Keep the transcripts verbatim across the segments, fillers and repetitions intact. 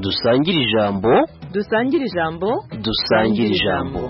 dusangire ijambo dusangire ijambo dusangire ijambo.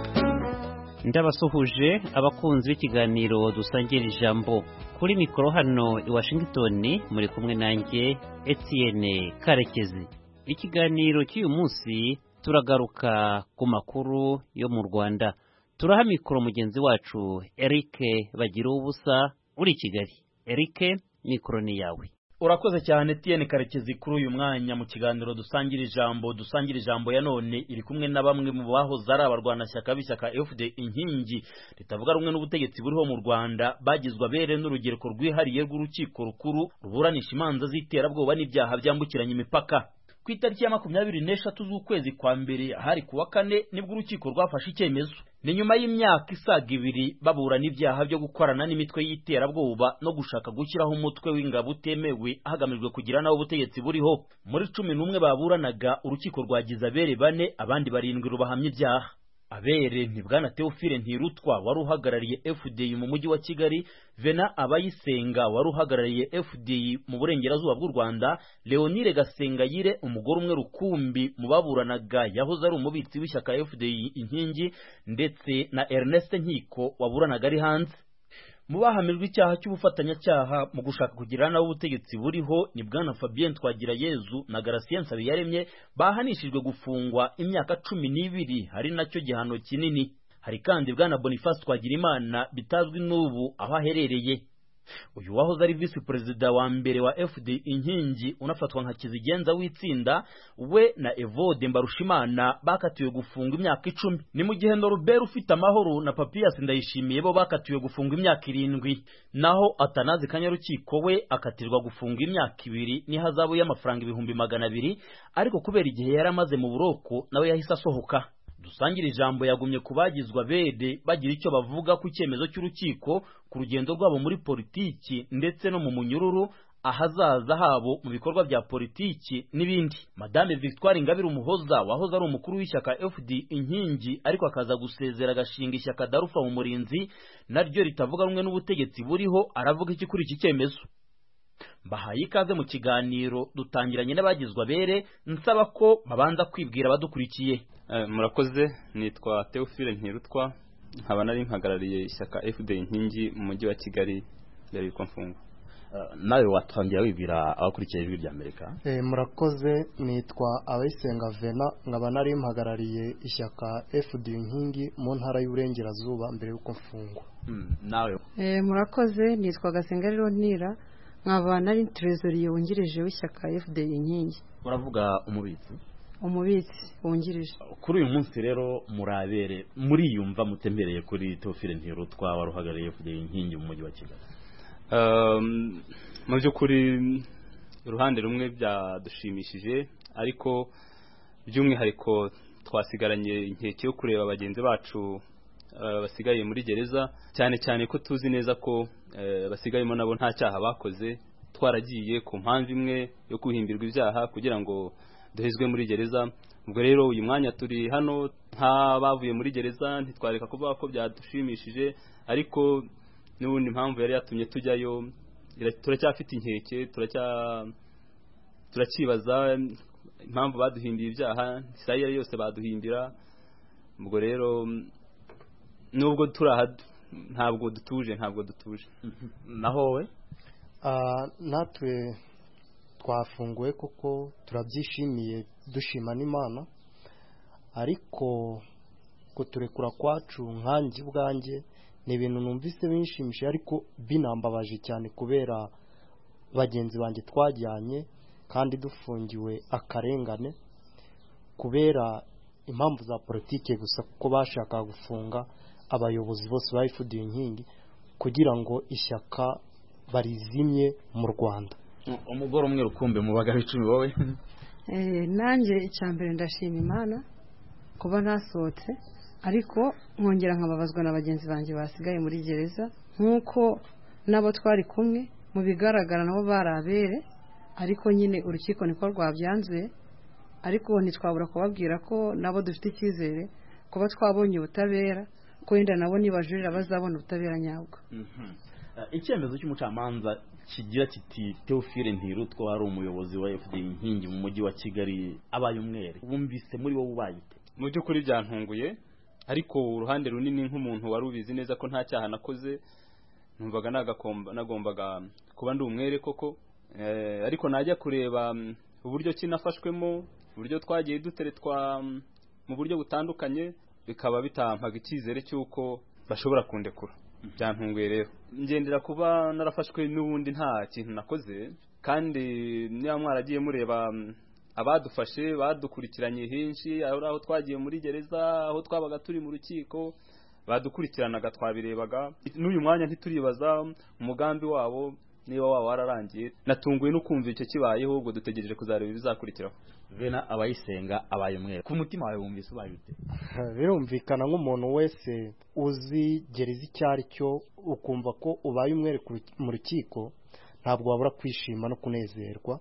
Ndabasuhuje abakunzi b'ikiganiro dusangira ijambo. Kuri mikoro hano i Washington muri kumwe nanjye Etienne Karekezi. Ikiganiro cy'uyu munsi turagaruka ku makuru yo mu Rwanda. Turaha mikoro mugenzi wacu Eric Bagira ubusa uri Kigali. Eric, mikoro ni yawe. Urakoze cyane Etienne Karekezi kuri uyu mwanya mu kiganiro dusangira ijambo. Dusangira ijambo ya none iri kumwe na bamwe mu bahoze ari abarwanashyaka b'ishyaka F D inkingi ritavuga rumwe n'ubutegetsi buriho mu Rwanda, bagizwe abere n'urugereko rwihariye rw'urukiko rukuru ruburanisha imanza z'iterabwoba n'ibyaha byambukiranya imipaka. Ku itariki ya makumyabiri n'eshatu z'ukwezi kwa mbere hari kuwa kane nibwo urukiko rwafashe icyemezo. Ni nyuma y'imyaka isaga ibiri baburana ibyaha byo gukorana n'imitwe y'iterabwoba no gushaka gushyiraho umutwe w'ingabo utemewe hagamijwe kugira naho ubutegetsi buriho. Muri cumi n'umwe baburanaga, urukiko rwagize abere bane, abandi barindwi rubahamya ibyaha. Abere ni Bwana Theophile Ntirutwa wari uhagarariye F D I mu mujyi wa Kigali, Vena Abayisenga wari uhagarariye F D I mu burengerazuba bw'u Rwanda, Leonire Gasengayire umugore umwe rukumbi mu baburanaga yahoze ari umubitsi w'ishyaka F D I inkingi, ndetse na Ernest Nkiko waburanaga ari hanze. Mu bahamijwe icyaha cy'ubufatanyacyaha mu gushaka kugira naho ubutegetsi buriho ni Bwana Fabien Twagirayezu na Gratien Nsabiyaremye bahanishijwe gufungwa imyaka cumi n'ibiri, hari nacyo gihano kinini. Hari kandi Bwana Boniface Twagirimana bitazwi n'ubu aho aherereye. Uyu wahoze ari vice perezida wa mbere wa F D inkingi unafatwa nka kizigenza w'itsinda, we na Evode Mbarushimana bakatiwe gufunga imyaka icumi. Ni mu gihe Norbert ufite amahoro na Papias Ndayishimiye bo bakatiwe gufunga imyaka irindwi, naho Atanazi Kanyarukiko we akatirwa gufunga imyaka ibiri n'ihazabu y'amafaranga ibihumbi magana abiri, ariko kubera igihe yari amaze mu buroko nawe yahise asohoka. Dusangira ijambo yagumye kubagizwa bede bagira icyo bavuga ku cyemezo cy'urukiko ku rugendo rwabo muri politiki ndetse no mu munyururu, ahazaza habo mu bikorwa bya politiki n'ibindi. Madame Victoire Ingabire Umuhoza wahoze ari umukuru w'ishyaka F D inkingi ariko akaza gusezera agashinga ishyaka Darufa mu Murinzi naryo ritavuga rumwe n'ubutegetsi buriho, aravuga iki kuri iki cyemezo? Mbahaye ikaze mu kiganiro dutangiranye n'abagizwa bere, nsaba ko babanza kwibwira abadukurikiye. Uh, murakoze, nitwa Theophile Ntirutwa, nkaba nari mpagarariye ishyaka F D inkingi mu mujyi wa Kigali mbere y'uko mfungwa. Uh, nawe watangira wibwira abakurikiye ijwi rya Amerika. Eh murakoze, nitwa Abayisenga Vena, nkaba nari mpagarariye ishyaka F D inkingi mu ntara y'Uburengerazuba mbere y'uko mfungwa. Mm, nawe eh murakoze, nitwa Gasengayire Ntira, nkaba nari trezoriye wungirije w'ishyaka F D inkingi. Uravuga umubitsi? Umubitsi wungirije. Kuri uyu munsi rero murabere muri yumva mutembereye kuri Theophile Ntirutwa waruhagarariye F D inkingi mu mujyi wa Kigali. Um, mu by'ukuri uruhande rumwe byadushimishije, ariko by'umwihariko twasigaranye inkeke yo kureba bagenzi bacu uh, basigaye muri gereza, cyane cyane ko tuzi neza ko uh, basigayemo nabo nta cyaha bakoze. Twaragiye ku mpamvu imwe yo kuhimbirwa ibyaha kugira ngo duhezwe muri gereza. Ubwo rero uyu mwanya turi hano nta bavuye muri gereza, ntitwareka kuvuga ko byadushimishije, ariko n'ubundi impamvu yari yatumye tujyayo turacyafite inkeke, turacya turakibaza impamvu baduhimbiye ibyaha, isaha yose baduhimbira. Ubwo rero nubwo turaha ntabwo dutuje ntabwo dutuje. Naho we ah natwe twafunguwe kuko turabyishimiye, dushima n'Imana, ariko kuturekura kwacu nkanjye ubwanjye ni ibintu numvise binshimishije ariko binambabaje cyane, kubera bagenzi banjye twajyanye kandi dufungiwe akarengane kubera impamvu za politike gusa, kuko bashaka gufunga abayobozi bose ba F D inkingi kugira ngo ishyaka barizimye mu Rwanda. Umugore umwe rukumbi mu bagabo icumi wowe? Eh nanjye icyambere ndashima Imana kuba nasohotse, ariko nkongera nkababazwa na bagenzi banjye basigaye muri gereza, nkuko nabo twari kumwe mu bigaragara nabo barabere, ariko nyine urukiko niko rwabyanzuye. Ariko ntitwabura kubabwira ko nabo dufite icyizere kuba twabonye ubutabera, ko wenda nabo nibajurira bazabona ubutabera nyabwo. Mhm. Icyemezo cy'umucamanza kigira kiti Theophile Ntirutwa ari umuyobozi wa F D Inkingi mu mujyi wa Kigali abaye umwere bumvise muri wowe ubayite? Mu by'ukuri byantunguye, ariko uruhande runini nk'umuntu wari ubizi neza ko nta cyaha nakoze, numvaga nagakomba nagombaga kuba ndi umwere koko. Eh, ariko najya kureba uburyo kinafashwemo, uburyo twagiye duteretwa mu buryo butandukanye, bikaba bitampaga icyizere cy'uko bashobora kundekura. Byantunguye rero, ngendera kuba narafashwe n'ubundi nta kintu nakoze, kandi niba mwaragiye mureba abadufashe badukurikiranye henshi, aho twagiye muri gereza, aho twabaga turi mu rukiko, badukurikiranaga twabirebaga. N'uyu mwanya ntituribaza umugambi wabo niba waba wararangiye. Natunguwe no kumva icyo kibayeho, ubwo dutegereje kuzareba ibizakurikiraho. Vena Abayisenga abaye umwere, ku mutima wawe wumvise ubaye ute? Birumvikana nk'umuntu wese uzi gereza icyo ari cyo, ukumva ko ubaye umwere mu rukiko, ntabwo wabura kwishima no kunezerwa.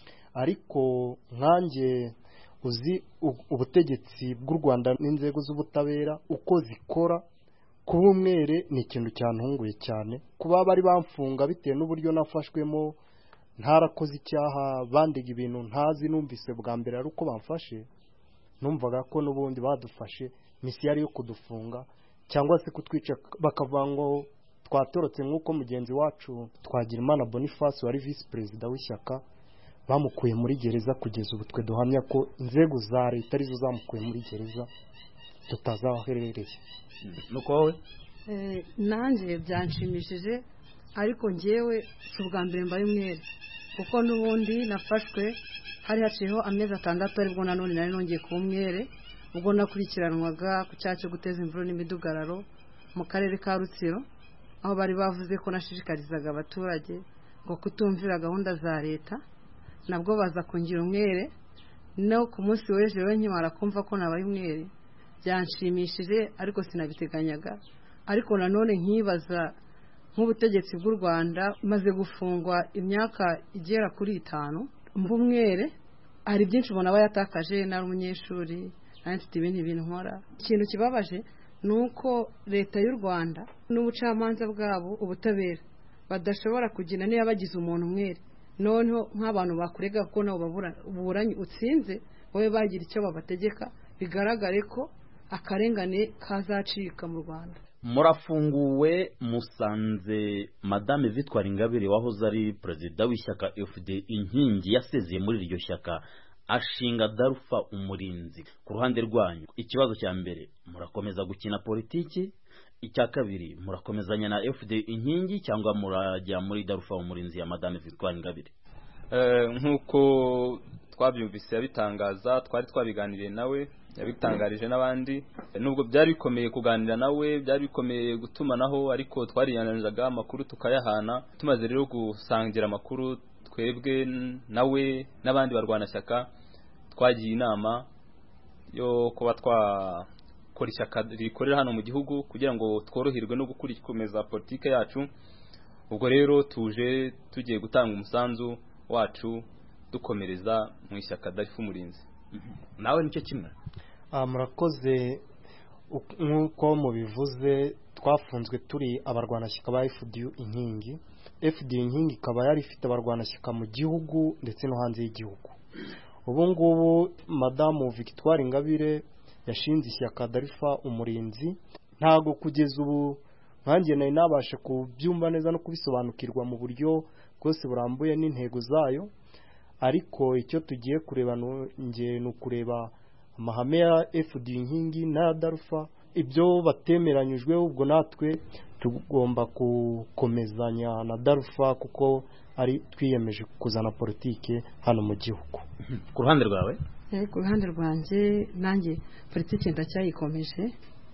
Ariko nkanjye uzi ubutegetsi bw'u Rwanda n'inzego z'ubutabera uko zikora, kuba umwere ni ikintu cyantunguye cyane. Kuba bari bamfunga bitewe n'uburyo nafashwemo, ntarakoze icyaha, bandiga ibintu ntazi, numvise bwa mbere ari uko bamfashe, numvaga ko n'ubundi badufashe misi yari yo kudufunga cyangwa se kutwica, bakavuga ngo twatorotse nk'uko mugenzi wacu Twagirimana Boniface wari vice perezida w'ishyaka bamukuye muri gereza. Kugeza ubu twe duhamya ko inzego za leta arizo zamukuye muri gereza, tutazaherereye. Nuko wowe? Eh, nanjye byanshimishije, ariko njyewe si ubwa mbere mbaye umwere, kuko n'ubundi nafashwe hari haciyeho amezi atandatu, aribwo nanone nari nongeye kuba umwere, ubwo nakurikiranwaga ku cyaha cyo guteza imvururu n'imidugararo mu karere ka Rutsiro, aho bari bavuze ko nashishikarizaga abaturage ngo kutumvira gahunda za leta. Nabwo baza kungira umwere, no ku munsi w'ejo we nkimara kumva ko nabaye umwere byanshimishije, ariko sinabiteganyaga. Ariko nanone nkibaza nk'ubutegetsi bw'u Rwanda maze gufungwa imyaka igera kuri itanu, mba umwere, hari byinshi ubona aba yatakaje. Nari umunyeshuri, nari mfite ibindi bintu nkora. Ikintu kibabaje ni uko leta y'u Rwanda n'ubucamanza bwabo, ubutabera, badashobora kugira niba bagize umuntu umwere, noneho nk'abantu bakurega ko nabo baburanye utsinze, wowe bagira icyo babategeka, bigaragare ko akarengane kazacika mu Rwanda. Murafunguwe, musanze Madame Victoire Ingabire wahoze ari perezida w'ishyaka F D Inkingi yasezeye muri iryo shyaka, ashinga Darufa Umurinzi. Ku ruhande rwanyu, ikibazo cya mbere, murakomeza gukina politiki? Icya kabiri, murakomezanya na F D Inkingi cyangwa murajya muri Darufa Umurinzi ya Madame Victoire Ingabire? Eh, nkuko twabyumvise yabitangaza, twari twabiganiriye nawe, yabitangarije n'abandi. Nubwo byari bikomeye kuganira nawe, byari bikomeye gutumanaho, ariko twariyananizaga amakuru tukayahana. Tumaze rero gusangira amakuru, twebwe nawe n'abandi barwanashyaka twagiye inama yo kuba twakora ishyaka rikorera hano mu gihugu kugira ngo tworoherwe no gukomeza politike yacu. Ubwo rero tuje tugiye gutanga umusanzu wacu dukomereza mu ishyaka Darufa Umurinzi. Nawe nicyo kimwe? Murakoze. Nk'uko mubivuze, twafunzwe turi abarwanashyaka ba F D Inkingi. F D Inkingi ikaba yari ifite abarwanashyaka mu gihugu ndetse no hanze y'igihugu. Ubu ngubu Madamu Victoire Ingabire yashinze ishyaka Darufa Umurinzi. Ntago kugeza ubu nkanjye nari nabasha kubyumva neza no kubisobanukirwa mu buryo bwose burambuye n'intego zayo, ariko icyo tugiye kureba nge ni ukureba amahame ya F D Inkingi na Darufa, ibyo batemeranyijwe. Ubwo natwe tugomba gukomezanya na Darufa kuko ari twiyemeje kuzana politike hano mu gihugu. Ku ruhande rwawe? Eh, ku ruhande rwanjye nanjye politike ndacyayikomeje.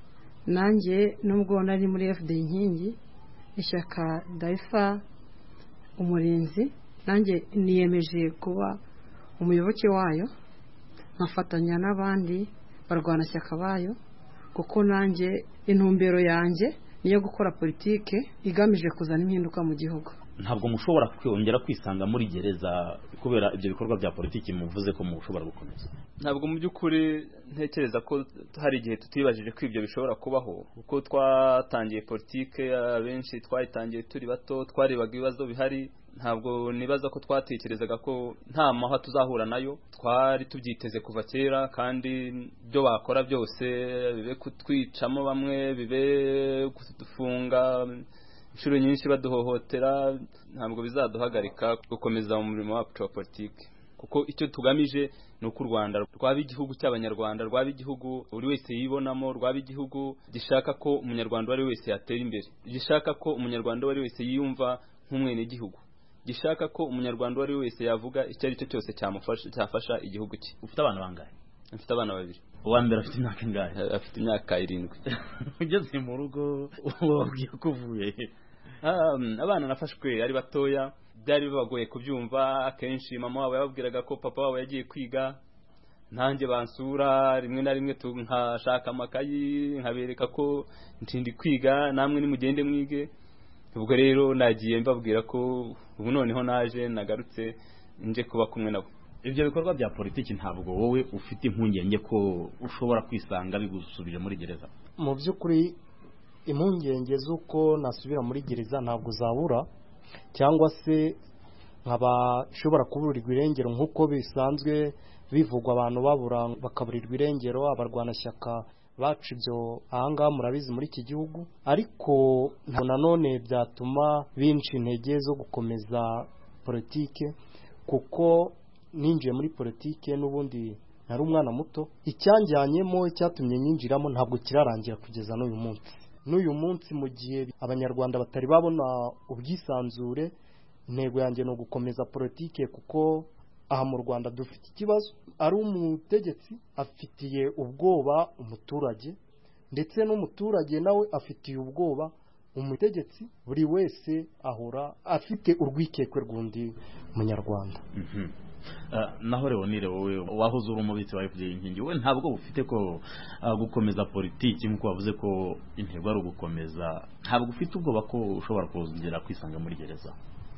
Nanjye nubwo nari muri F D Inkingi, ishyaka Darufa Umurinzi, nanjye niyemeje kuba umuyoboke wayo, nkafatanya n'abandi barwanashyaka bayo, kuko nanjye intumbero yanjye niyo gukora politike igamije kuzana impinduka mu gihugu. Ntabwo mushobora kwongera kwisanga muri gereza kubera ibyo bikorwa bya politiki muvuze ko mushobora gukomeza? Ntabwo mu by'ukuri ntekereza ko hari igihe tutibajije ko ibyo bishobora kubaho, kuko twatangiye politike abenshi twayitangiye turi bato, twarebaga ibibazo bihari. ntabwo nibaza ko twatekerezaga ko nta mahwa tuzahura nayo. Twari tubyiteze kuva kera, kandi byo bakora byose, bibe kutwicamo bamwe, bibe kudufunga inshuro nyinshi baduhohotera, ntabwo bizaduhagarika gukomeza mu murimo wacu wa politiki, kuko icyo tugamije ni uko u Rwanda rwaba igihugu cy'abanyarwanda, rwaba igihugu buri wese yibonamo, rwaba igihugu gishaka ko umunyarwanda wari wese yatera imbere, gishaka ko umunyarwanda wari wese yiyumva nk'umwene gihugu, gishaka ko umunyarwanda wari wese yavuga icyo ari cyo cyose cyamufasha cyafasha igihugu cye. Ufite abana bangahe? Mfite abana babiri. Uwa mbere afite imyaka ingahe? Afite imyaka irindwi. Ugeze mu rugo wabwiye ko uvuye? Abana nafashwe ari batoya, byari bibagoye kubyumva. Akenshi mama wabo yababwiraga ko papa wabo yagiye kwiga, nanjye bansura rimwe na rimwe nkashaka amakayi nkabereka ko ntindi kwiga, namwe nimugende mwige. Ubwo rero nagiye mbabwira ko ubu noneho naje nagarutse nje kuba kumwe nabo. Ibyo bikorwa bya politiki ntabwo wowe ufite impungenge ko ushobora kwisanga bigusubije muri gereza? Mu by'ukuri impungenge z'uko nasubira muri gereza ntabwo zabura, cyangwa se nkaba shobora kuburirwa irengero nk'uko bisanzwe bivugwa, abantu babura bakaburirwa irengero, abarwanashyaka bacu ibyo ahangaha murabizi muri iki gihugu. Ariko nanone byatuma binshi intege zo gukomeza politike, kuko ninjiye muri politike n'ubundi nari umwana muto. Icyanjyanyemo cyatumye nyinjiramo ntabwo kirarangira kugeza n'uyu munsi. N'uyu munsi mu gihe abanyarwanda batari babona ubwisanzure, intego yanjye no gukomeza politike, kuko aha mu Rwanda dufite ikibazo. Ari umutegetsi afitiye ubwoba umuturage, ndetse n'umuturage nawe afitiye ubwoba umutegetsi. Buri wese ahora afite urwikekwe rw'undi munyarwanda. Mhm. Naho Leonire, wowe wahoze uri umubitsi wa F D Inkingi, wowe ntabwo ufite ko gukomeza politiki nk'uko wavuze ko intego ari ugukomeza, ntabwo ufite ubwoba ko ushobora kuzongera kwisanga muri gereza?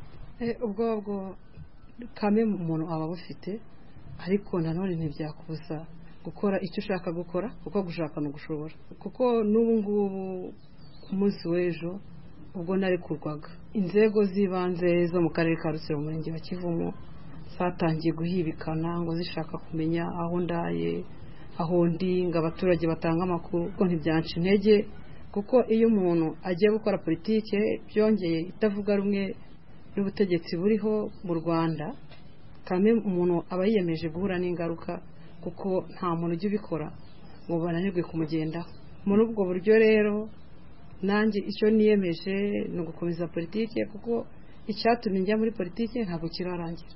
Ubwo bwo kame umuntu aba bufite, ariko nanone ntibyakubuza gukora icyo ushaka gukora, kuko gushaka no gushobora. Kuko n'ubu ngubu ku munsi w'ejo ubwo nari kurwaga, inzego z'ibanze zo mu karere ka Rutsiro mu murenge wa Kivumu zatangiye guhibikana ngo zishaka kumenya aho ndaye, aho ndi, ngo abaturage batanga amakuru. Ko ntibyanca intege, kuko iyo umuntu agiye gukora politike byongeye itavuga rumwe n'ubutegetsi buriho mu Rwanda, kandi umuntu aba yiyemeje guhura n'ingaruka, kuko nta muntu ujya ubikora ngo bananirwe kumugendaho. Muri ubwo buryo rero nanjye icyo niyemeje ni ugukomeza politike, kuko icyatumye njya muri politike ntabwo kirarangira.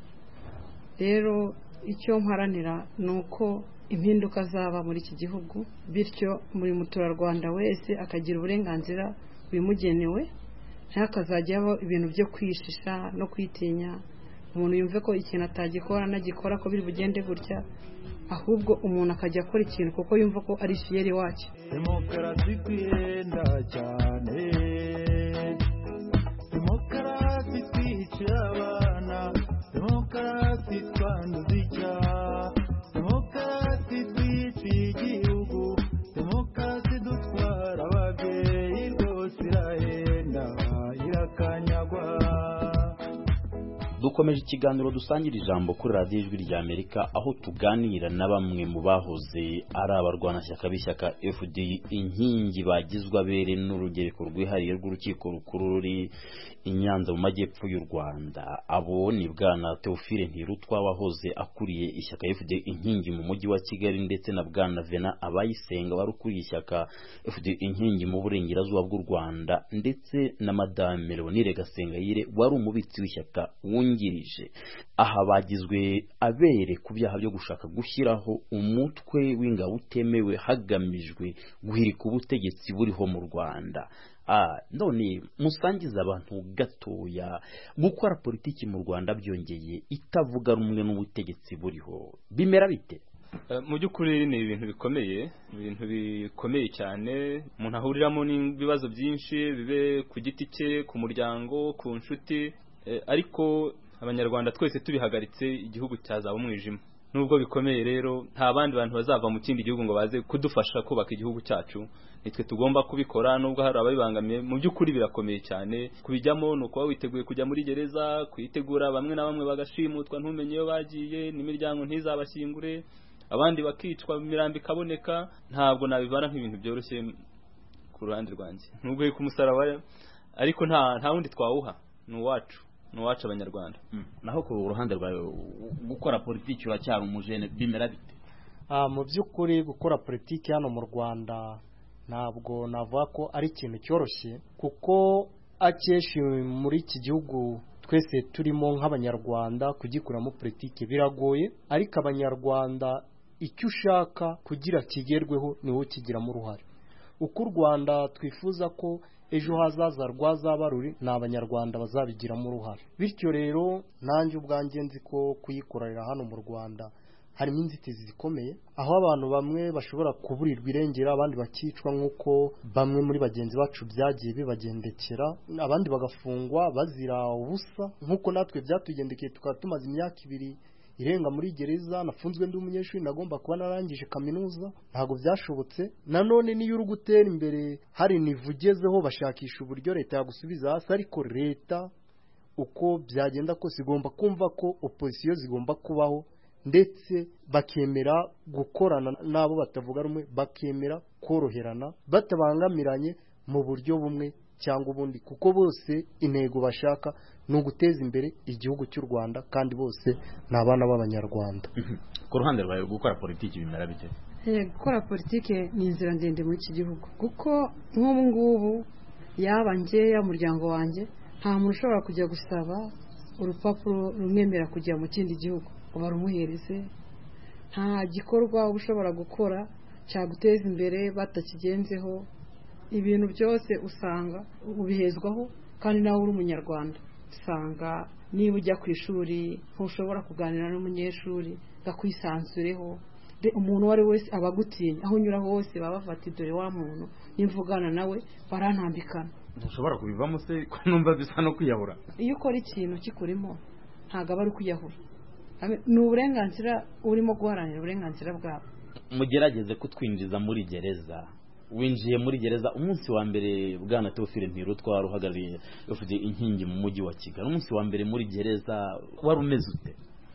Rero icyo mparanira ni uko impinduka zaba muri iki gihugu, bityo muri muturarwanda wese akagira uburenganzira bimugenewe, ntakazajyaho ibintu byo kwishisha no kwitinya, umuntu yumve ko ikintu atagikora nagikora ko biri bugende gutya, ahubwo umuntu akajya akora ikintu kuko yumva ko ari fiyeri wacu. Demokarasi kwenda cyane, demokarasi twica abana, demokarasi twanduza icyaha, demokarasi twica igihugu, demokarasi dutwara ababyeyi, rwose irahenda irakanyagwa. Dukomeje ikiganiro dusangira ijambo kuri radiyo Ijwi rya Amerika, aho tuganira na bamwe mu bahoze ari abarwanashyaka b'ishyaka F D Inkingi bagizwe abere n'urugereko rwihariye rw'urukiko rukuru ruri i Nyanza mu majyepfo y'u Rwanda. Abo ni bwana Theophile Ntirutwa wahoze akuriye ishyaka F D Inkingi mu mujyi wa Kigali, ndetse na bwana Vena Abayisenga wari ukuriye ishyaka F D Inkingi mu burengerazuba bw'u Rwanda, ndetse na madame Leonire Gasengayire wari umubitsi w'ishyaka wungirije. Aha bagizwe abere ku byaha byo gushaka gushyiraho umutwe w'ingabo utemewe hagamijwe guhirika ubutegetsi buriho mu Rwanda. Ah, none musangiza abantu gatoya, gukora politiki mu Rwanda byongeye itavuga rumwe n'ubutegetsi buriho, bimera bite? Mu by'ukuri ni ibintu bikomeye, ibintu bikomeye cyane. Umuntu ahuriramo n'ibibazo byinshi, bibe ku giti cye, ku muryango, ku nshuti, ariko abanyarwanda twese tubihagaritse igihugu cyazaba umwijima. nubwo bikomeye rero nta bandi bantu bazava mu kindi gihugu ngo baze kudufasha kubaka igihugu cyacu, nitwe tugomba kubikora. Nubwo hari ababibangamiye, mu by'ukuri birakomeye cyane kubijyamo. Ni ukuba witeguye kujya muri gereza, kwitegura, bamwe na bamwe bagashimutwa ntumenye iyo bagiye, n'imiryango ntizabashyingure, abandi bakicwa, imirambo ikaboneka. Ntabwo nabibara nk'ibintu byoroshye ku ruhande rwanjye, nubwo ku musaraba, ariko nta nta wundi twawuha, ni uwacu ni uwacu abanyarwanda. mm. Naho ku ruhande rwawe gukora politiki uracyari umujene, bimera bite? Ah, mu by'ukuri gukora politiki hano mu Rwanda ntabwo navuga ko ari ikintu cyoroshye, kuko akeshi muri iki gihugu twese turimo nk'abanyarwanda kugikuramo politiki biragoye, ariko abanyarwanda icyo ushaka kugira kigerweho ni wowe ukigiramo uruhare. Uko u Rwanda twifuza ko ejo hazaza rwazaba ruri, ni abanyarwanda bazabigiramo uruhare. Bityo rero nanjye ubwanjye nzi ko kuyikorera hano mu Rwanda harimo inzitizi zikomeye, aho abantu bamwe bashobora kuburirwa irengera, abandi bakicwa nk'uko bamwe muri bagenzi bacu byagiye bibagendekera, abandi bagafungwa bazira ubusa nk'uko natwe byatugendekeye, tukaba tumaze imyaka ibiri irenga muri gereza. Nafunzwe ndi umunyeshuri, nagomba kuba narangije kaminuza, ntabwo byashobotse. Nanone niyo uri gutera imbere hari nivugezeho bashakisha uburyo leta yagusubiza hasi, ariko leta uko byagenda kose igomba kumva ko opposition zigomba kubaho, ndetse bakemera gukorana n'abo batavuga rumwe, bakemera koroherana batabangamiranye mu buryo bumwe cyangwa ubundi, kuko bose intego bashaka ni uguteza imbere igihugu cy'u Rwanda, kandi bose ni abana b'abanyarwanda. Ku ruhande rwawe gukora politiki bimera bite? Gukora politiki ni inzira ndende muri iki gihugu, kuko nk'ubu ngubu yaba njye ya muryango wanjye, nta muntu ushobora kujya gusaba urupapuro rumwemera kujya mu kindi gihugu ngo barumuhereze. Nta gikorwa ushobora gukora cyaguteza imbere batakigenzeho. Ibintu byose usanga ubihezwaho, kandi nawe uri umunyarwanda usanga niba ujya ku ishuri ntushobora kuganira n'umunyeshuri gakwisanzureho. Umuntu uwo ari wese aba agutinya, aho unyura hose baba bafata dore wa muntu n'imvugana nawe barantambikana. Ntushobora kubivamo se ko numva bisa no kwiyahura? Iyo ukora ikintu kikurimo ntabwo aba ari kwiyahura, ni uburenganzira urimo guharanira uburenganzira bwabo. Mugerageze kutwinjiza muri gereza. Winjiye muri gereza umunsi wa mbere, bwana Theophile Ntirutwa uhagarariye F D Inkingi mu mujyi wa Kigali, umunsi wa mbere muri gereza wari umeze ute?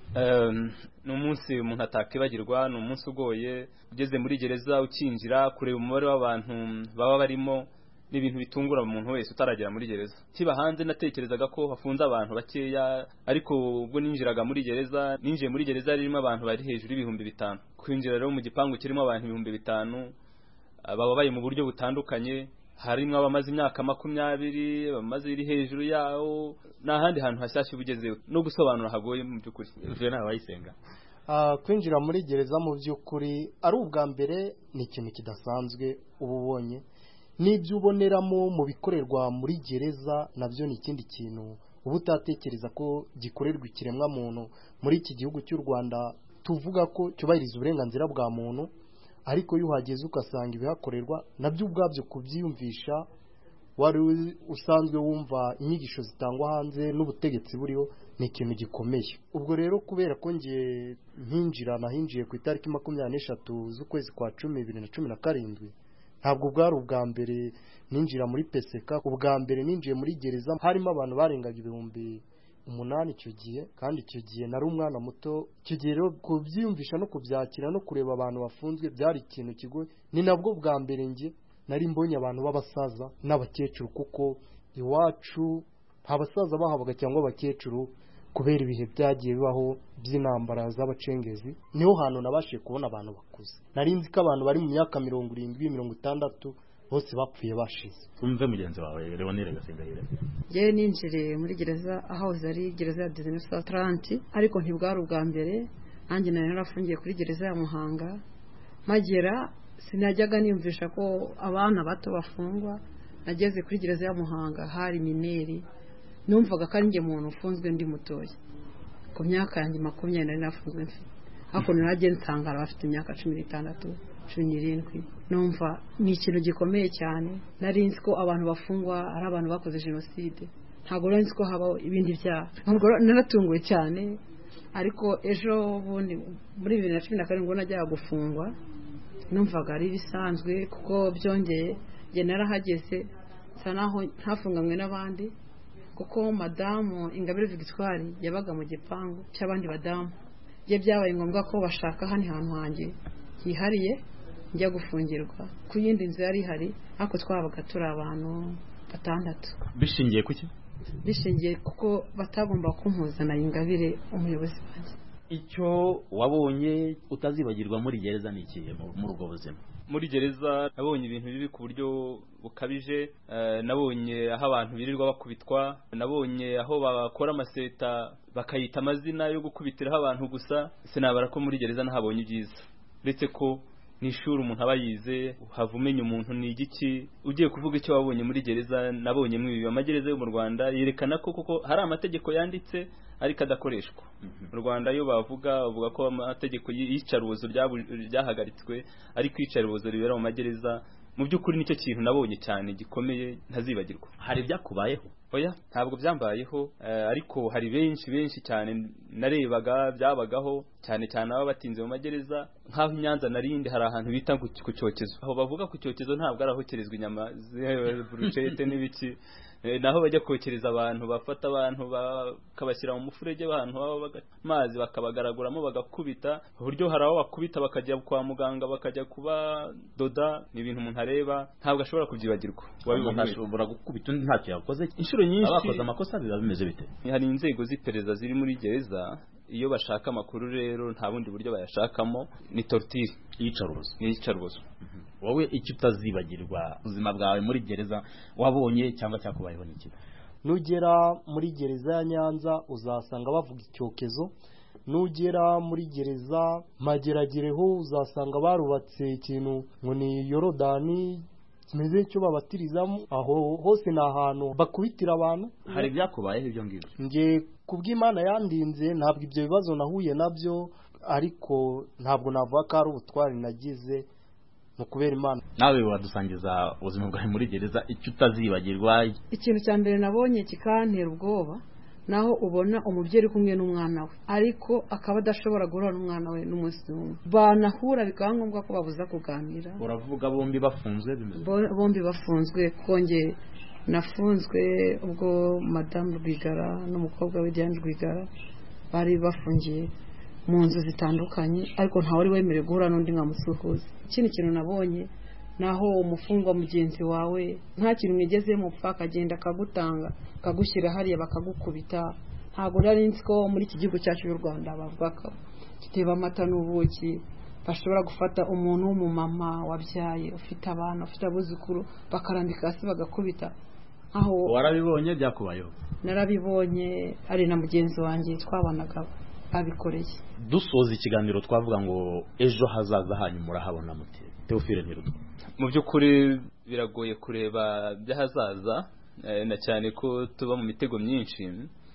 Um, ni umunsi umuntu atakibagirwa, ni umunsi ugoye. Ugeze muri gereza ukinjira, kureba umubare w'abantu baba barimo n'ibintu bitungura umuntu wese utaragera muri gereza. Kiba hanze natekerezaga ko hafunze abantu bakeya, ariko ubwo ninjiraga muri gereza, ninjiye muri gereza ririmo abantu bari hejuru y'ibihumbi bitanu. Kwinjira rero mu gipangu kirimo abantu ibihumbi bitanu, baba bari mu buryo butandukanye. Harimo abamaze imyaka makumyabiri, bamaze iri hejuru yawo, n'ahandi hantu hashyashya ubugezeho no gusobanura hagoye mu by'ukuri. Uje nawe wayisenga? Uh, kwinjira muri gereza mu by'ukuri ari ubwa mbere ni ikintu kidasanzwe uba ubonye, n'ibyo uboneramo mu bikorerwa muri gereza nabyo ni ikindi kintu uba utatekereza ko gikorerwa ikiremwa muntu muri iki gihugu cy'u Rwanda. Tuvuga ko cyubahiriza uburenganzira bwa muntu, ariko iyo uhageze ugasanga ibihakorerwa nabyo ubwabyo kubyiyumvisha wari usanzwe wumva inyigisho zitangwa hanze n'ubutegetsi buriho ni ikintu gikomeye. Ubwo rero kubera ko ngiye nkinjira nahinjiye ku itariki makumyabiri n'eshatu z'ukwezi kwa cumi bibiri na cumi na karindwi, ntabwo bwari ubwa mbere ninjira muri P S K. Ubwa mbere ninjiye muri gereza harimo abantu barengaga ibihumbi umunani icyo gihe, kandi icyo gihe nari umwana muto. Icyo gihe rero kubyiyumvisha no kubyakira no kureba abantu bafunzwe byari ikintu kigoye. Ni nabwo bwa mbere nge nari mbonye abantu b'abasaza n'abakecuru, kuko iwacu nta basaza bahabaga cyangwa abakecuru kubera ibihe byagiye bibaho by'intambara z'abacengezi. Niho hantu nabashije kubona abantu bakuze. Nari nzi ko abantu bari mu myaka mirongo irindwi mirongo itandatu bose bapfuye bashize. Umve mugenzi wawe Leonire Gasengayire. Je ninjire muri gereza aho zari gereza ya mille neuf cent trente, ariko ntibwari ubwa mbere. Nanjye nari narafungiye kuri gereza ya Muhanga. Magera sinajyaga niyumvisha ko abana bato bafungwa. Nageze kuri gereza ya Muhanga hari mineri, numvaga ko ari nge muntu ufunzwe ndi mutoya. Ku myaka yanjye makumyabiri nari nafunzwe mfite, ariko naragiye nsangara bafite imyaka cumi n'itandatu cumi n'irindwi. Numva ni ikintu gikomeye cyane. Nari nzi ko abantu bafungwa ari abantu bakoze jenoside, ntabwo nari nzi ko habaho ibindi byaha. Ntabwo naratunguwe cyane, ariko ejo bundi muri bibiri na cumi na karindwi najyaga gufungwa numvaga ari bisanzwe kuko byongeye njye narahageze nsa naho ntafunganywe n'abandi kuko madamu Ingabire Victoire yabaga mu gipangu cy'abandi badamu bye byabaye ngombwa ko bashaka hano hantu hanjye hihariye njya gufungirwa ku yindi nzu yari hari ariko twabaga turi abantu batandatu. Bishingiye kuki? Bishingiye kuko batagomba kumpuzana Ingabire umuyobozi wanjye. Icyo wabonye utazibagirwa muri gereza ni ikihe muri ubwo buzima? Muri gereza nabonye ibintu bibi ku buryo bukabije, nabonye aho abantu birirwa bakubitwa, nabonye aho bakora amaseta bakayita amazina yo gukubitiraho abantu gusa. Sinabara ko muri gereza nahabonye ibyiza, uretse ko nishuri umuntu aba yize uhava umenya umuntu ni igiki. Ugiye kuvuga icyo wabonye muri gereza, nabonye mwibi amagereza yo mu Rwanda yerekana ko kuko hari amategeko yanditse ariko adakoreshwa. Mu Rwanda yo bavuga bavuga ko amategeko y'icarubozo ryahagaritswe, ariko icarubozo ribera mu magereza mu by'ukuri nicyo kintu nabonye cyane gikomeye ntazibagirwa. Hari byakubayeho? Oya, ntabwo byambayeho, ariko hari benshi benshi cyane narebaga byabagaho, cyane cyane aba batinze mu magereza. Nkaho Nyanza narindi hari ahantu bita ku cyokezo, aho bavuga ku cyokezo ntabwo arahokerezwa inyama bruchette n'ibiki, naho bajya kokereza abantu, bafata abantu bakabashyira mu mufurege abantu mazi bakabagaraguramo bagakubita, uburyo hari aho bakubita bakajya kwa muganga bakajya kuba doda. Ni ibintu umuntu areba ntabwo ashobora kubyibagirwa. Wabibona ashobora gukubita undi ntacyo yakoze. Inshuro nyinshi abakoze amakosa biba bimeze bite? Hari inzego z'iperereza ziri muri gereza, iyo bashaka amakuru rero nta bundi buryo bayashakamo, ni torture, iyicarubozo. Ni iyicarubozo. Wowe icyo utazibagirwa ubuzima bwawe muri gereza wabonye cyangwa cyakubayeho n'iki? Nugera muri gereza ya Nyanza uzasanga bavuga icyokezo, nugera muri gereza Mageragereho uzasanga barubatse ikintu ngo ni Yorodani kimeze icyo babatirizamo. Aho hose ni ahantu bakubitira abantu. Hari byakubayeho ibyo ngibyo? Nge kubw'Imana yandinze ntabwo ibyo bibazo nahuye nabyo, ariko ntabwo navuga ko ari ubutwari nagize mu kubera Imana. Nawe wadusangiza ubuzima bwawe muri gereza, icyo utazibagirwa? Ikintu cya mbere nabonye kikantera ubwoba naho ubona umubyeyi kumwe n'umwana we, ariko akaba adashobora guhura n'umwana we n'umunsi umwe, banahura bikaba ngombwa ko babuza kuganira. Uravuga bombi bafunzwe? Bombi bafunzwe kuko nge nafunzwe ubwo Madame Rwigara n'umukobwa we Diane Rwigara bari bafungiye mu nzu zitandukanye, ariko ntawe wari wemerewe guhura n'undi nkamusuhuza. Ikindi kintu nabonye naho umufungwa mugenzi wawe nta kintu mwigezemo upfa akagenda akagutanga akagushyira hariya bakagukubita. Ntabwo nari nzi ko muri iki gihugu cyacu y'u Rwanda bavuga ko kiteba amata n'ubuki bashobora gufata umuntu w'umumama wabyaye ufite abana ufite abuzukuru bakarambika hasi bagakubita. Aho warabibonye byakubayeho? Narabibonye, ari na mugenzi wanjye twabanaga abikoreye. Dusoza ikiganiro twavuga ngo ejo hazaza hanyu murahabona mute? Theophile Ntirutwa. Mu by'ukuri biragoye kureba by'ahazaza, na cyane ko tuba mu mitego myinshi,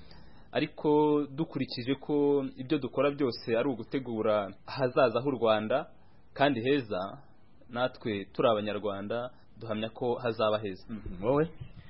ariko dukurikije ko ibyo dukora byose ari ugutegura ahazaza h'u Rwanda kandi heza, natwe turi abanyarwanda duhamya ko hazaba heza. Wowe?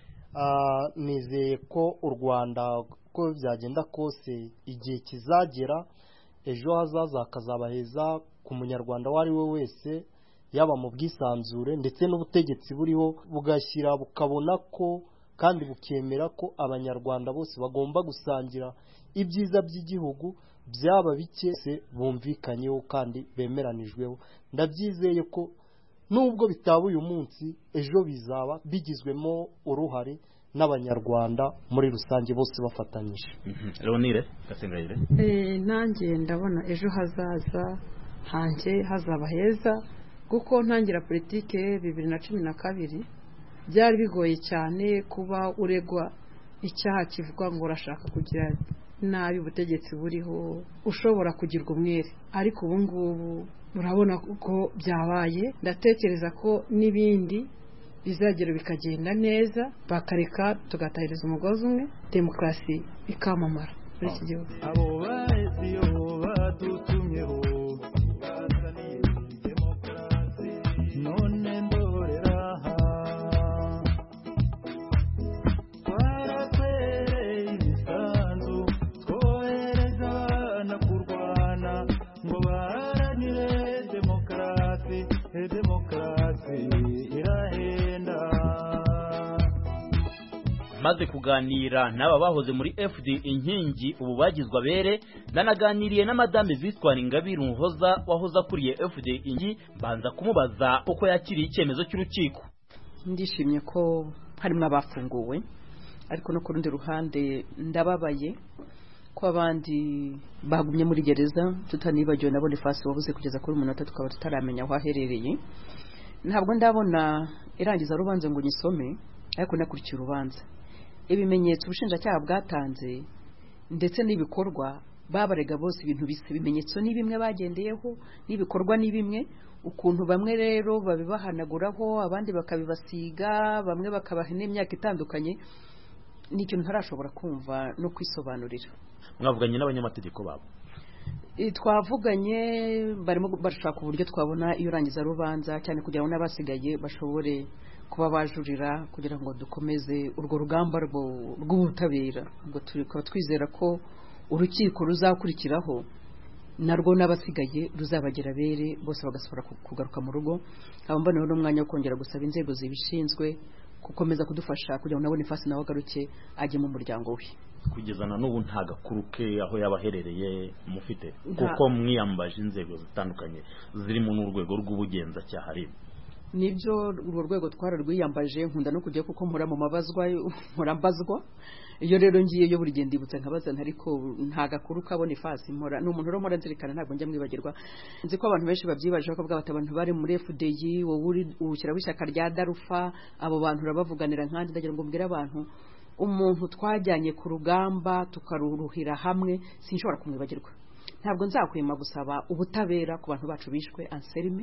Nizeye ko u Rwanda ko byagenda kose igihe kizagera ejo hazaza hakazaba heza ku munyarwanda wari we wese, yaba mu bwisanzure ndetse n'ubutegetsi buriho bugashyira bukabona ko kandi bukemera ko abanyarwanda bose bagomba gusangira ibyiza by'igihugu, byaba bike se bumvikanyeho kandi bemeranijweho. Ndabyizeye ko nubwo bitaba uyu munsi, ejo bizaba bigizwemo uruhare n'abanyarwanda muri rusange bose bafatanyije. Leonire Gasengayire? Eh, nanjye ndabona ejo hazaza hanjye hazaba heza, kuko ntangira politike bibiri na cumi na kabiri byari bigoye cyane kuba uregwa icyaha kivuga ngo urashaka kugira nabi ubutegetsi buriho ushobora kugirwa umwere, ariko ubu ngubu urabona ko byabaye. Ndatekereza ko n'ibindi bizagera bikagenda neza, bakareka tugatahiriza umugozi umwe, demokarasi ikamamara muri iki gihugu. Abo baheze iyo badutumyeho bazaniye demokarasi, none ndorera aha twaratwereye imisanzu twohereza maze kuganira n'aba bahoze muri F D inkingi ubu bagizwe abere, nanaganiriye na Madame Victoire Ingabire Umuhoza wahoze akuriye F D inkingi, banza kumubaza uko yakiriye icyemezo cy'urukiko. Ndishimye ko harimo abafunguwe, ariko no ku rundi ruhande ndababaye ko abandi bagumye muri gereza, tutanibagiwe na Boniface wabuze kugeza kuri umunota tukaba tutaramenya aho aherereye. Ntabwo ndabona irangiza rubanza ngo nyisome, ariko nakurikiye urubanza. Ibimenyetso ubushinjacyaha bwatanze ndetse n'ibikorwa babarega bose ibintu bise, ibimenyetso ni bimwe bagendeyeho, n'ibikorwa ni bimwe. Ukuntu bamwe rero babibahanaguraho, abandi bakabibasiga, bamwe bakabaha n'imyaka itandukanye, ni ikintu ntarashobora kumva no kwisobanurira. Mwavuganye n'abanyamategeko babo? Twavuganye, barimo bashaka uburyo twabona iyo rangiza rubanza, cyane kugira ngo n'abasigaye bashobore kuba bajurira, kugira ngo dukomeze urwo rugamba rw'ubutabera. Ubwo turikaba twizera ko urukiko ruzakurikiraho narwo n'abasigaye ruzabagera bere bose bagasubira kugaruka mu rugo. Aba mboneho n'umwanya wo kongera gusaba inzego zibishinzwe gukomeza kudufasha kugira ngo nabone Boniface nawe agaruke ajye mu muryango we. Kugeza na n'ubu nta gakuru ke aho yabaherereye mufite, kuko mwiyambaje inzego zitandukanye zirimo n'urwego rw'ubugenzacyaha ribu? Nibyo, urwo rwego twararwiyambaje, nkunda no kujya kuko mpora mu mabazwa, mpora iyo rero ngiye yo buri gihe ndibutsa nkabaza, ariko nta gakuru ka Boniface mpora, ni umuntu mpora nzirikana, ntabwo njya mwibagirwa. Nzi ko abantu benshi babyibaje ko bw'abata abantu bari muri F D I, wowe uri ushyira w'ishyaka rya Darufa, abo bantu urabavuganira nkandi. Ndagira ngo mbwire abantu, umuntu twajyanye ku rugamba tukaruruhira hamwe, sinshobora kumwibagirwa. Ntabwo nzakwema gusaba ubutabera ku bantu bacu bishwe, Anselme,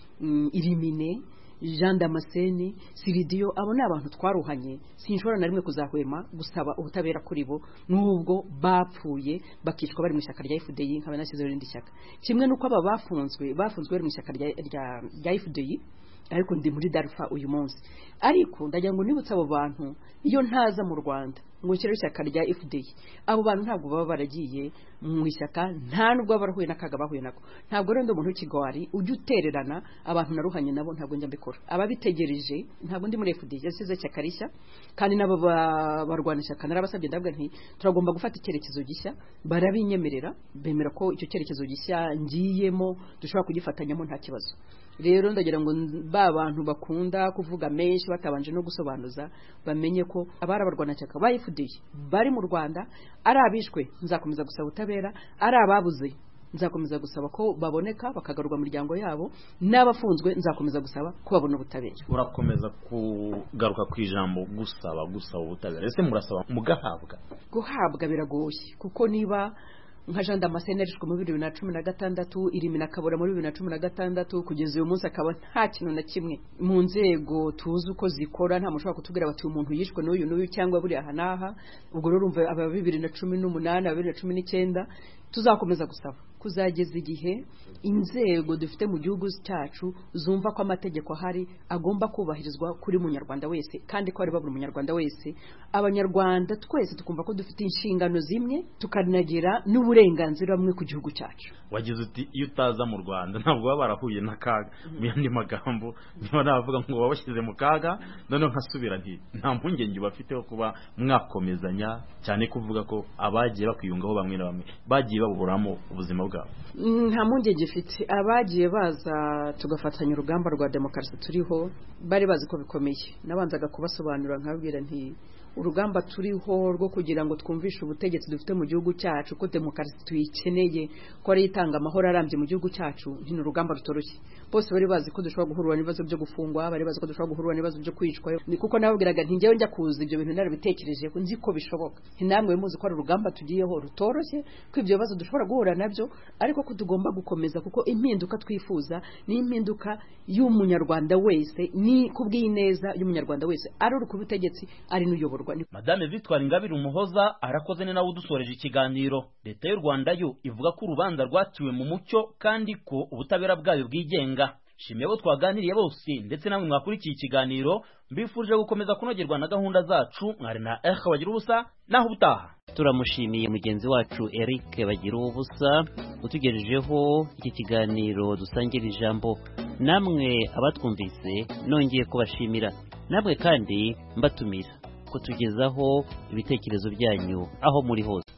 Irimine, Jean Damascene, Siridiyo, abo ni abantu twaruhanye. Sinshobora na rimwe kuzahwema gusaba ubutabera kuri bo, nubwo bapfuye bakicwa bari mu ishyaka rya F D I, nkaba nashyizeho irindi shyaka. Kimwe nuko aba bafunzwe bafunzwe bari mu ishyaka rya F D I, ariko ndi muri Darufa uyu munsi. Ariko ndagira ngo nibutse abo bantu, iyo ntaza mu Rwanda ngo nshyire ishyaka rya F D I, abo bantu ntabwo baba baragiye mu ishyaka, nta nubwo barahuye n'akaga bahuye nako. Ntabwo rero ndi umuntu w'ikigwari ujya utererana abantu naruhanye nabo, ntabwo njya mbikora. Ababitegereje, ntabwo ndi muri F D I, yasize ishyaka rishya, kandi nabo barwana ishyaka narabasabye, ndavuga nti turagomba gufata icyerekezo gishya. Barabinyemerera, bemera ko icyo cyerekezo gishya ngiyemo dushobora kugifatanyamo nta kibazo. Rero ndagira ngo ba bantu bakunda kuvuga menshi batabanje no gusobanuza, bamenye ko abari abarwana cyaka ba F D I bari mu Rwanda, ari abishwe nzakomeza gusaba ubutabera, ari ababuze nzakomeza gusaba ko baboneka bakagaruka mu miryango yabo, n'abafunzwe nzakomeza gusaba ko babona ubutabera. Urakomeza kugaruka ku ijambo gusaba gusaba ubutabera, ese murasaba mugahabwa? Guhabwa biragoye, kuko niba nka Jean Damascene yarishwe mu bibiri na cumi na gatandatu, Irimina akabura muri bibiri na cumi na gatandatu, kugeza uyu munsi akaba nta kintu na kimwe mu nzego tuzi uko zikora, nta mushobora kutubwira bati umuntu yishwe n'uyu n'uyu cyangwa buri aha n'aha. Ubwo rero urumva aba bibiri na cumi n'umunani, bibiri na cumi n'icyenda, tuzakomeza gusaba kuzageza igihe inzego dufite mu gihugu cyacu zumva ko amategeko ahari agomba kubahirizwa kuri munyarwanda wese, kandi ko ari babura umunyarwanda wese. Abanyarwanda twese tukumva ko dufite inshingano zimwe, tukanagira n'uburenganzira bumwe ku gihugu cyacu. Wagize uti iyo utaza mu Rwanda ntabwo baba barahuye n'akaga. Mu yandi magambo, niba navuga ngo wabashyize mu kaga, none nkasubira nti nta mpungenge bafiteho kuba mwakomezanya, cyane kuvuga ko abagiye bakwiyungaho bamwe na bamwe bagiye baburamo ubuzima bwabo. Nta mpungenge ifite. Abagiye baza tugafatanya urugamba rwa demokarasi turiho, bari bazi ko bikomeye. Nabanzaga kubasobanura nkabwira nti urugamba turiho rwo kugira ngo twumvishe ubutegetsi dufite mu gihugu cyacu ko demokarasi tuyikeneye, ko ari itanga amahoro arambye mu gihugu cyacu, ni urugamba rutoroshye. Bose bari bazi ko dushobora guhurura n'ibibazo byo gufungwa, bari bazi ko dushobora guhurura n'ibibazo byo kwicwa. Ni kuko nababwiraga nti ngewe njya kuza ibyo bintu narabitekereje ko nzi ko bishoboka. Namwe muzi ko ari urugamba tugiyeho rutoroshye, ko ibyo bibazo dushobora guhura nabyo, ariko ko tugomba gukomeza, kuko impinduka twifuza ni impinduka y'umunyarwanda wese, ni kubw'ineza y'umunyarwanda wese, ari uri ku butegetsi ari n'uyoborwa. Madame Victoire Ingabire Umuhoza arakoze ni nawe udusoreje ikiganiro. Leta y'u Rwanda yo ivuga ko urubanza rwaciwe mu mucyo kandi ko ubutabera bwayo bwigenga. Shimiye abo twaganiriye bose ndetse namwe mwakurikiye ikiganiro, mbifurije gukomeza kunogerwa na gahunda zacu. Mwari na Eric Bagira ubusa, naho ubutaha. Turamushimiye mugenzi wacu Eric Bagira ubusa utugejejeho iki kiganiro dusangira ijambo. Namwe abatwumvise nongeye kubashimira, namwe kandi mbatumira kutugezaho ibitekerezo byanyu aho muri hose.